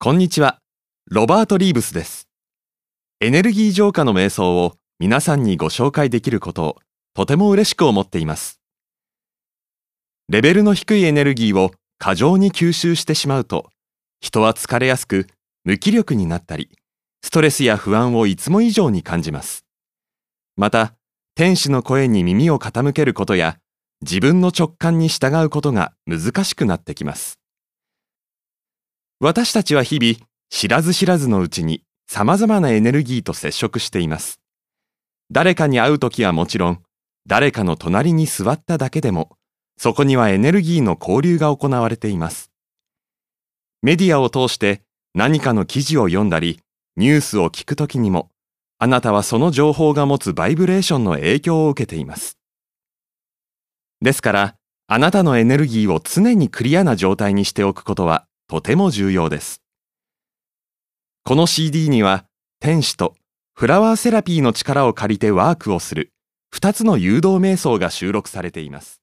こんにちは。ロバート・リーブスです。エネルギー浄化の瞑想を皆さんにご紹介できることをとても嬉しく思っています。レベルの低いエネルギーを過剰に吸収してしまうと、人は疲れやすく無気力になったり、ストレスや不安をいつも以上に感じます。また、天使の声に耳を傾けることや、自分の直感に従うことが難しくなってきます。私たちは日々、知らず知らずのうちに様々なエネルギーと接触しています。誰かに会うときはもちろん、誰かの隣に座っただけでも、そこにはエネルギーの交流が行われています。メディアを通して何かの記事を読んだり、ニュースを聞くときにも、あなたはその情報が持つバイブレーションの影響を受けています。ですから、あなたのエネルギーを常にクリアな状態にしておくことはとても重要です。この CD には、天使とフラワーセラピーの力を借りてワークをする2つの誘導瞑想が収録されています。